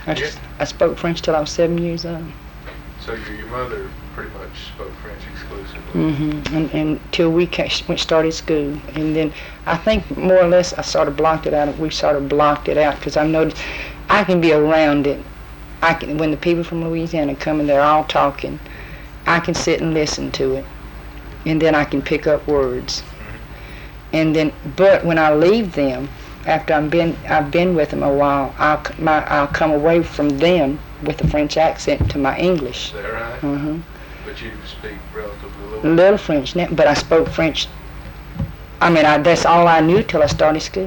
Yeah. I spoke French till I was 7 years old. So your mother pretty much spoke French exclusively. And until we started school, and then I think more or less I sort of blocked it out. We sort of blocked it out because I noticed I can be around it. When the people from Louisiana come and they're all talking, I can sit and listen to it, and then I can pick up words. And then, but when I leave them, after I've been with them a while, I'll come away from them with a French accent to my English. Is that right? Mm-hmm. But you speak relatively Little French now, but I spoke French. I mean, that's all I knew till I started school.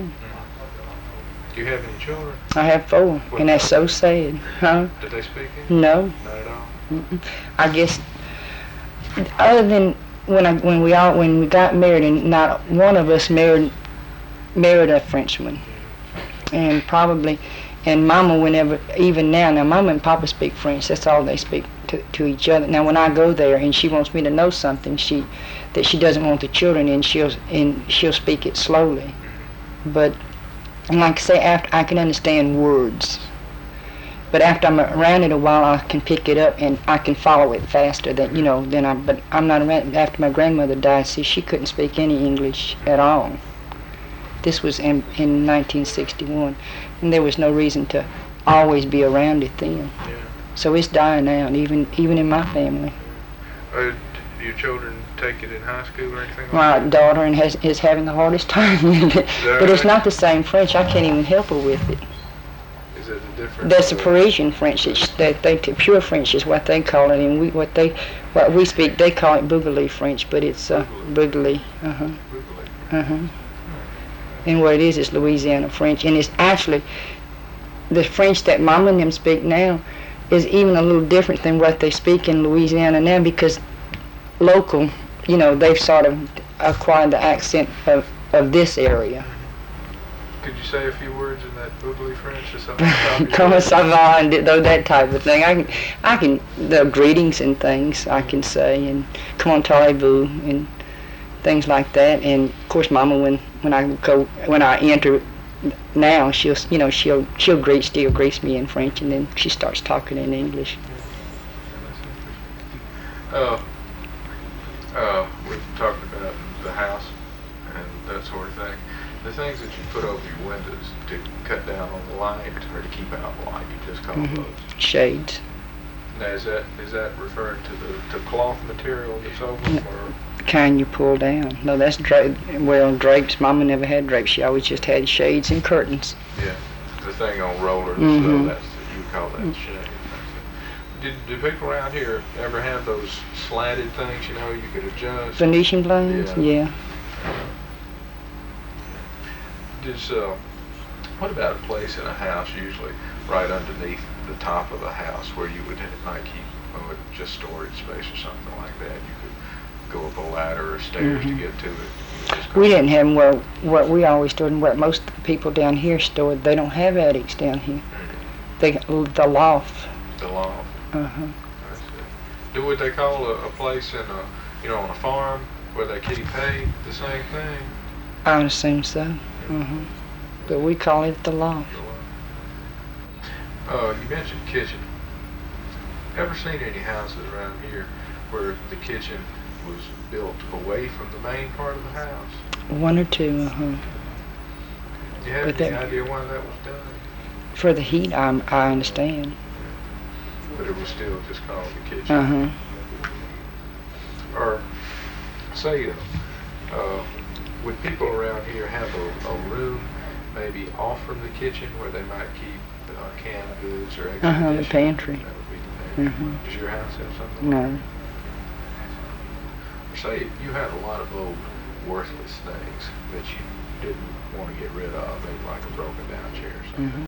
Do you have any children? I have 4, and that's so sad, huh? Did they speak English? No. Not at all. I guess other than when we got married, and not one of us married a Frenchman, and probably, and Mama whenever, even now Mama and Papa speak French. That's all they speak to each other. Now when I go there and she wants me to know something that she doesn't want the children in, she'll speak it slowly. But and like I say, after I can understand words. But after I'm around it a while, I can pick it up and I can follow it faster than But I'm not around. After my grandmother died, see, she couldn't speak any English at all. This was in 1961, and there was no reason to always be around it then. Yeah. So it's dying out, even in my family. Do your children take it in high school or anything like My that? daughter is having the hardest time with it, but it's not the same French. I can't even help her with it. Is it a different? That's the Parisian French. Pure French is what they call it, and what we speak, they call it Bougalie French, but it's Bougalie. Bougalie. And what it is Louisiana French, and it's actually the French that Mama and them speak now is even a little different than what they speak in Louisiana now, because local, they've sort of acquired the accent of this area. Could you say a few words in that Bougalie French or something? Comment ça va, and that type of thing. I can the greetings and things I can say, and comment allez-vous and things like that. And of course, Mama, when I enter now, she'll still greets me in French, and then she starts talking in English. We've talked about the house and that sort of thing. The things that you put over your windows to cut down on the light or to keep out light, you just call those Shades. Now, is that referring to cloth material that's over them, or kind you pull down? No, that's drapes. Mama never had drapes. She always just had shades and curtains. Yeah, the thing on rollers. Mm-hmm. So you call that shade. Do people around here ever have those slanted things? You could adjust. Venetian blinds. Yeah. What about a place in a house, usually right underneath the top of the house, where you would keep just storage space or something like that? You could go up a ladder or stairs to get to it. We didn't have them where what we always stored and what most people down here stored. They don't have attics down here. The loft. The loft. Would they call a place on a farm where they keep hay the same thing? I would assume so. But we call it the loft. You mentioned kitchen. Ever seen any houses around here where the kitchen was built away from the main part of the house? 1 or 2. Do you have any idea why that was done? For the heat, I understand. But it was still just called the kitchen. Or say, would people around here have a room maybe off from the kitchen where they might keep canned goods or extra the pantry. That would be the pantry. Does your house have something No. like that? Or say you had a lot of old worthless things that you didn't want to get rid of, maybe like a broken down chair or something.